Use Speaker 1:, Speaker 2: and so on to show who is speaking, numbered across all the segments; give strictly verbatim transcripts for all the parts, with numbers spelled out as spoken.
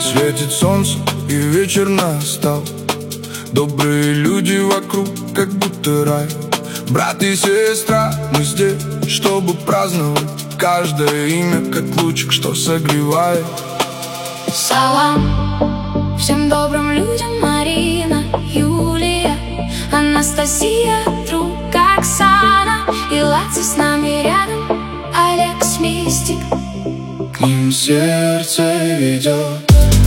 Speaker 1: Светит солнце и вечер настал. Добрые люди вокруг, как будто рай. Брат и сестра, мы здесь, чтобы праздновать. Каждое имя, как лучик, что согревает.
Speaker 2: Салам всем добрым людям. Марина, Юлия, Анастасия, друг Оксана и Лаци с нами рядом, Алекс Мистик.
Speaker 1: К ним сердце ведет.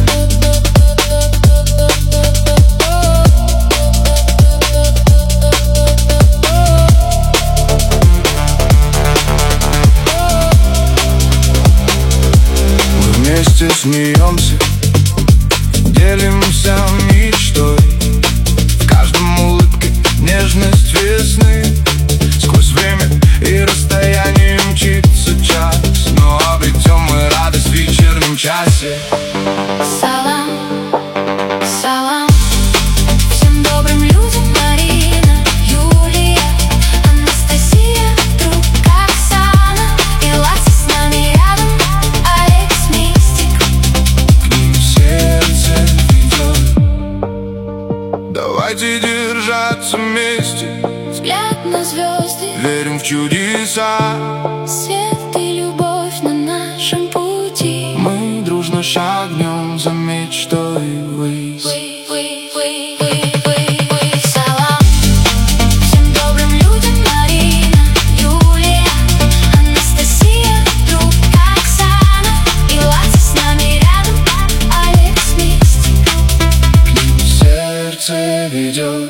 Speaker 1: Вместе смеемся, делимся мечтой. В каждом улыбке нежность весны. Сквозь время и расстояние мчится час, но обретем мы радость в вечернем часе.
Speaker 2: Салам, салам всем добрым людям. Марина, Юлия, Анастасия, друг Оксана и Лаци с нами рядом, Алекс Мистик.
Speaker 1: К ним сердце ведет. Давайте держаться вместе,
Speaker 2: Взгляд на звезды,
Speaker 1: верим в чудеса.
Speaker 2: свет и любовь на нашем пути.
Speaker 1: Мы дружно шагнем за мечтой ввысь.
Speaker 2: Вы, вы, вы, вы, вы, вы. Салам всем добрым людям. Марина, Юлия, Анастасия, друг Оксана и Лаци с нами рядом, Алекс Мистик.
Speaker 1: К ним сердце ведет.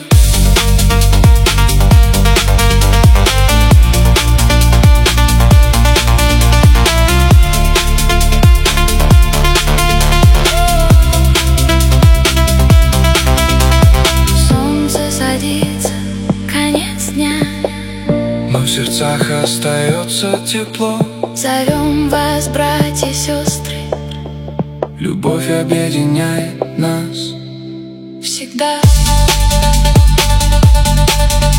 Speaker 1: Но в сердцах остается тепло.
Speaker 2: Зовем вас, братья и сестры,
Speaker 1: Любовь объединяет нас
Speaker 2: всегда.